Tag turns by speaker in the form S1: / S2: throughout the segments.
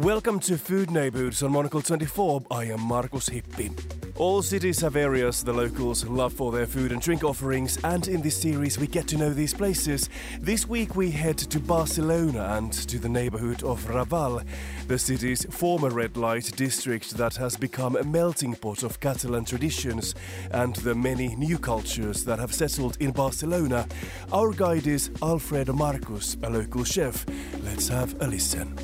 S1: Welcome to Food Neighborhoods on Monocle 24. I am Markus Hippi. All cities have areas the locals love for their food and drink offerings, and in this series we get to know these places. This week we head to Barcelona and to the neighborhood of Raval, the city's former red light district that has become a melting pot of Catalan traditions and the many new cultures that have settled in Barcelona. Our guide is Alfredo Marcus, a local chef. Let's have a listen.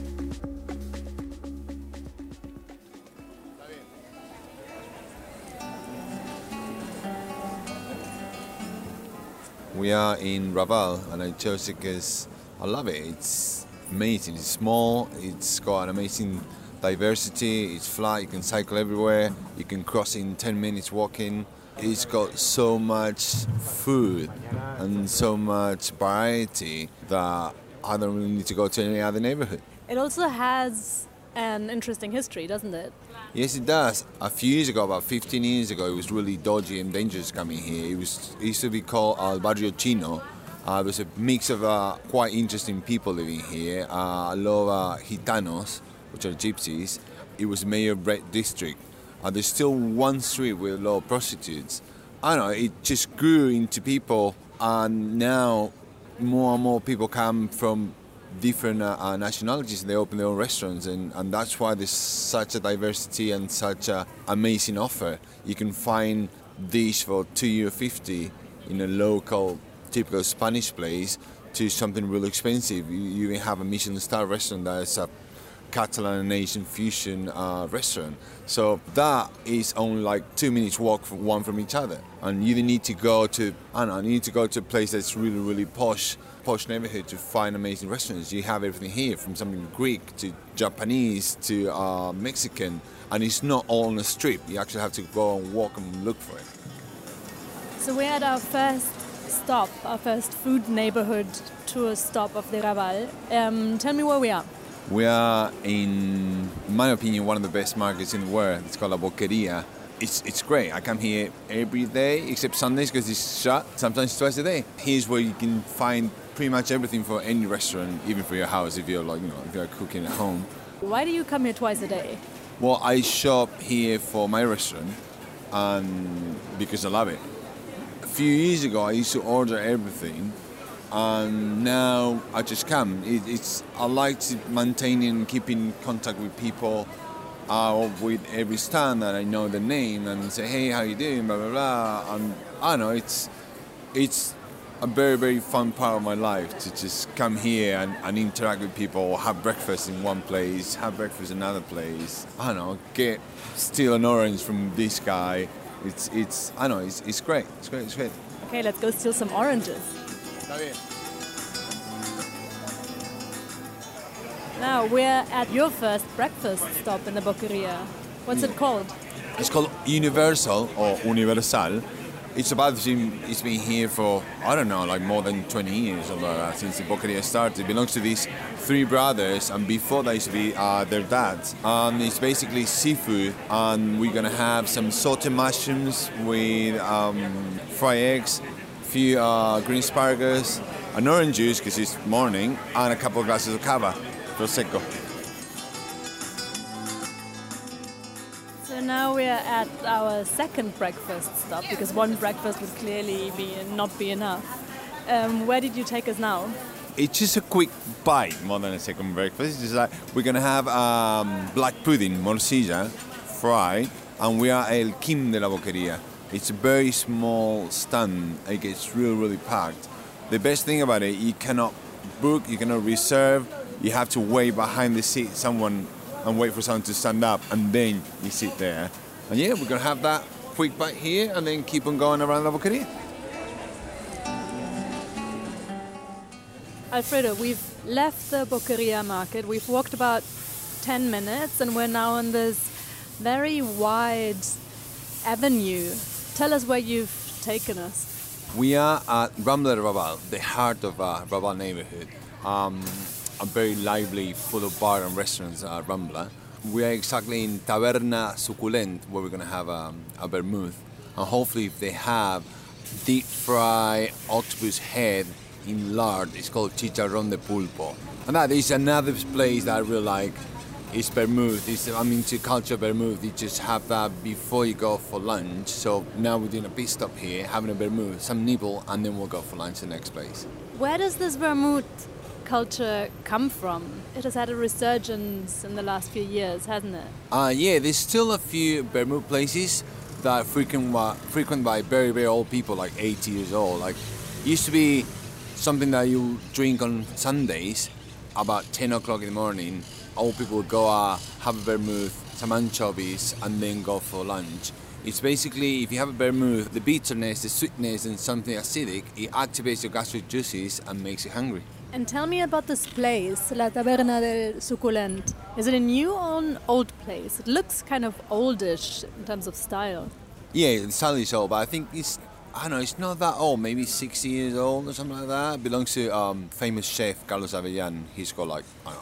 S2: We are in Raval, and I chose it because I love it. It's amazing. It's small. It's got an amazing diversity. It's flat. You can cycle everywhere. You can cross in 10 minutes walking. It's got so much food and so much variety that I don't really need to go to any other neighborhood.
S3: It also has an interesting history, doesn't it?
S2: Yes, it does. A few years ago, about 15 years ago, it was really dodgy and dangerous coming here. It used to be called El Barrio Chino. It was a mix of quite interesting people living here. A lot of Gitanos, which are gypsies. It was a mayor-red district. There's still one street with a lot of prostitutes. I don't know, it just grew into people, and now more and more people come from different nationalities. They open their own restaurants, and that's why there's such a diversity and such an amazing offer. You can find dish for €2.50 in a local typical Spanish place to something really expensive. You even have a Michelin star restaurant that is a Catalan and Asian fusion restaurant. So that is only like 2 minutes walk from each other, and you need to go to you need to go to a place that's really, really posh neighborhood to find amazing restaurants. You have everything here, from something Greek to Japanese to Mexican, and it's not all on the strip. You actually have to go and walk and look for it.
S3: So we're at our first stop, our first food neighborhood tour stop of the Raval. Tell me where we are.
S2: We are in my opinion, one of the best markets in the world. It's called La Boqueria. It's great. I come here every day except Sundays because it's shut, sometimes twice a day. Here's where you can find pretty much everything for any restaurant, even for your house if you're if you're cooking at home.
S3: Why do you come here twice a day?
S2: Well, I shop here for my restaurant and because I love it. A few years ago I used to order everything, and now I just come. I like to maintain and keep in contact with people with every stand that I know the name and say, hey, how you doing, blah, blah, blah. And I don't know, it's a very, very fun part of my life to just come here and interact with people, have breakfast in one place, have breakfast in another place. I don't know, steal an orange from this guy. It's great. It's great.
S3: Okay, let's go steal some oranges.
S2: Está bien.
S3: Now we're at your first breakfast stop in the Boqueria. What's it called?
S2: It's called Universal or Universal. It's been here for, I don't know, like more than 20 years or like since the Boqueria started. It belongs to these three brothers, and before that used to be their dads. It's basically seafood, and we're gonna have some sauteed mushrooms with fried eggs, a few green asparagus, an orange juice because it's morning, and a couple of glasses of cava. Prosecco.
S3: So now we're at our second breakfast stop because one breakfast would clearly not be enough. Where did you take us now?
S2: It's just a quick bite more than a second breakfast. It's just like we're gonna have black pudding, morcilla, fried, and we are El Kim de la Boqueria. It's a very small stand. It gets really, really packed. The best thing about it, you cannot book, you cannot reserve. You have to wait behind the seat and wait for someone to stand up, and then you sit there. And yeah, we're going to have that quick bite here and then keep on going around La Boqueria.
S3: Alfredo, we've left the Boqueria market. We've walked about 10 minutes and we're now on this very wide avenue. Tell us where you've taken us.
S2: We are at Rambla de Raval, the heart of Raval neighborhood. A very lively, full of bar and restaurants at Rambla. We are exactly in Taberna Suculent, where we're going to have a vermouth. And hopefully if they have deep fried octopus head in lard, it's called Chicharrón de Pulpo. And that is another place that I really like. is vermouth. I'm into culture vermouth. You just have that before you go for lunch. So now we're doing a pit stop here, having a vermouth, some nibble, and then we'll go for lunch the next place.
S3: Where does this vermouth culture come from? It has had a resurgence in the last few years, hasn't it?
S2: Yeah, there's still a few vermouth places that are frequent by very, very old people, like 80 years old. Like, it used to be something that you drink on Sundays about 10 o'clock in the morning. Old people would go have a vermouth, some anchovies, and then go for lunch. It's basically, if you have a vermouth, the bitterness, the sweetness, and something acidic, it activates your gastric juices and makes you hungry.
S3: And tell me about this place, La Taberna del Suculent. Is it a new or an old place? It looks kind of oldish in terms of style.
S2: Yeah, the style is old, but I think it's not that old, maybe 60 years old or something like that. It belongs to famous chef Carlos Avellan. He's got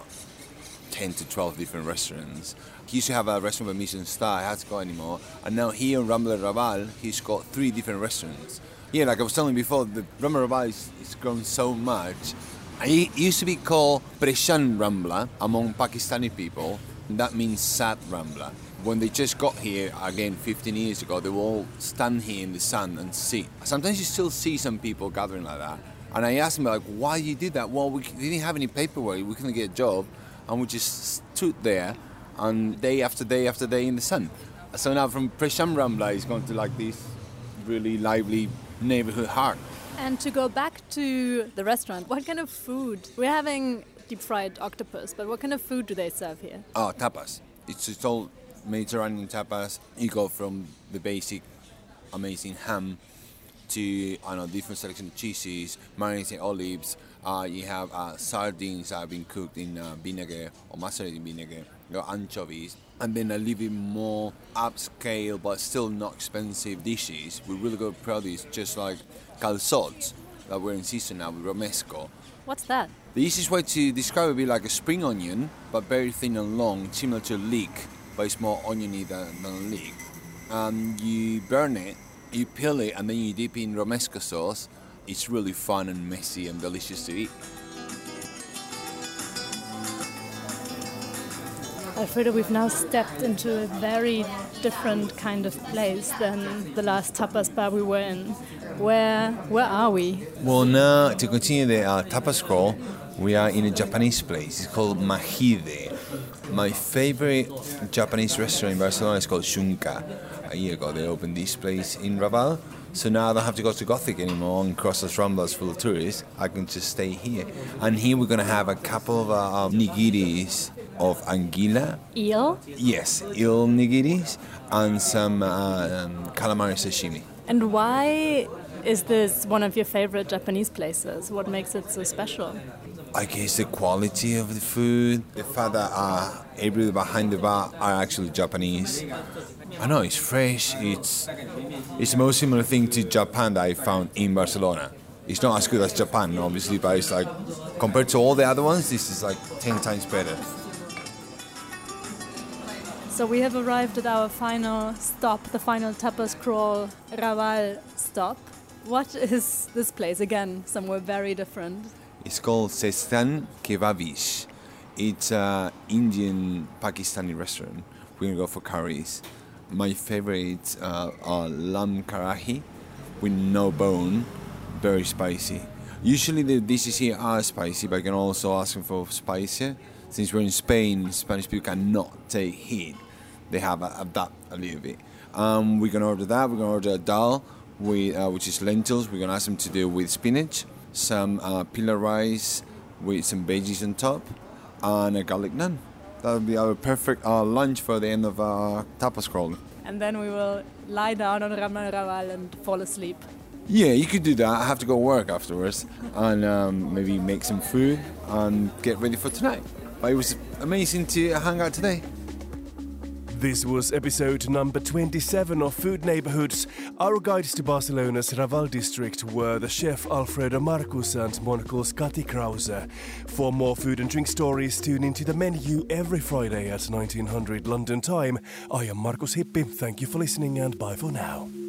S2: 10 to 12 different restaurants. He used to have a restaurant with Michelin star, he hasn't got anymore. And now here in Rambla Raval, he's got 3 different restaurants. Yeah, like I was telling you before, the Rambla Raval is grown so much. It used to be called Preshan Rambla among Pakistani people. And that means sad Rambla. When they just got here, again, 15 years ago, they will all stand here in the sun and sit. Sometimes you still see some people gathering like that. And I asked them, why you did that? Well, we didn't have any paperwork, we couldn't get a job. And we just stood there and day after day after day in the sun. So now from Presham Rambla, it's gone to this really lively neighborhood heart.
S3: And to go back to the restaurant, what kind of food? We're having deep fried octopus, but what kind of food do they serve here?
S2: Oh, tapas. It's all Mediterranean tapas. You go from the basic amazing ham to different selection of cheeses, marinated olives. You have sardines that have been cooked in vinegar or macerated vinegar. You got anchovies, and then a little bit more upscale but still not expensive dishes with really good produce, just like calzots that we're in season now with romesco.
S3: What's that?
S2: The easiest way to describe it would be like a spring onion, but very thin and long, similar to a leek, but it's more oniony than a leek. And you burn it, you peel it, and then you dip it in romesco sauce. It's really fun and messy and delicious to eat.
S3: Alfredo, we've now stepped into a very different kind of place than the last tapas bar we were in. Where are we?
S2: Well, now, to continue the tapas crawl, we are in a Japanese place. It's called Mahide. My favorite Japanese restaurant in Barcelona is called Shunka. A year ago, they opened this place in Raval. So now I don't have to go to Gothic anymore and cross those Ramblas full of tourists. I can just stay here. And here we're going to have a couple of nigiris of anguilla.
S3: Eel?
S2: Yes, eel nigiris and some calamari sashimi.
S3: And why is this one of your favorite Japanese places? What makes it so special?
S2: I guess the quality of the food, the fact that everybody behind the bar are actually Japanese. I know, it's fresh, it's the most similar thing to Japan that I found in Barcelona. It's not as good as Japan, obviously, but it's compared to all the other ones, this is 10 times better.
S3: So we have arrived at our final stop, the final tapas crawl Raval stop. What is this place? Again, somewhere very different.
S2: It's called Sestan Kebabish. It's an Indian Pakistani restaurant. We're going to go for curries. My favorites are lamb karahi with no bone, very spicy. Usually the dishes here are spicy, but you can also ask them for spicier. Since we're in Spain, Spanish people cannot take heat. They have that a little bit. We're going to order that. We're going to order a dal, which is lentils. We're going to ask them to do with spinach, some pila rice with some veggies on top, and a garlic naan. That would be our perfect lunch for the end of our tapas crawl.
S3: And then we will lie down on Rambla Raval and fall asleep.
S2: Yeah, you could do that. I have to go work afterwards and maybe make some food and get ready for tonight. But it was amazing to hang out today.
S1: This was episode number 27 of Food Neighborhoods. Our guides to Barcelona's Raval district were the chef Alfredo Marcus and Monocle's Kati Krause. For more food and drink stories, tune into the menu every Friday at 1900 London time. I am Markus Hippi. Thank you for listening and bye for now.